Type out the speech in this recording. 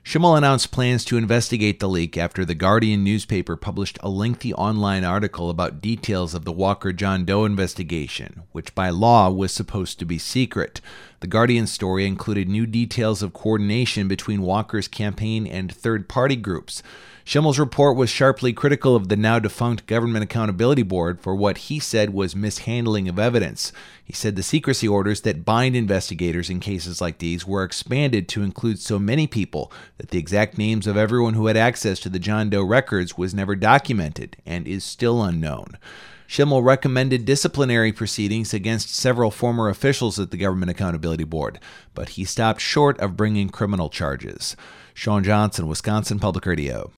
Schimmel announced plans to investigate the leak after the Guardian newspaper published a lengthy online article about details of the Walker John Doe investigation, which by law was supposed to be secret. The Guardian story included new details of coordination between Walker's campaign and third-party groups. Schimmel's report was sharply critical of the now-defunct Government Accountability Board for what he said was mishandling of evidence. He said the secrecy orders that bind investigators in cases like these were expanded to include so many people that the exact names of everyone who had access to the John Doe records was never documented and is still unknown. Schimmel recommended disciplinary proceedings against several former officials at the Government Accountability Board, but he stopped short of bringing criminal charges. Sean Johnson, Wisconsin Public Radio.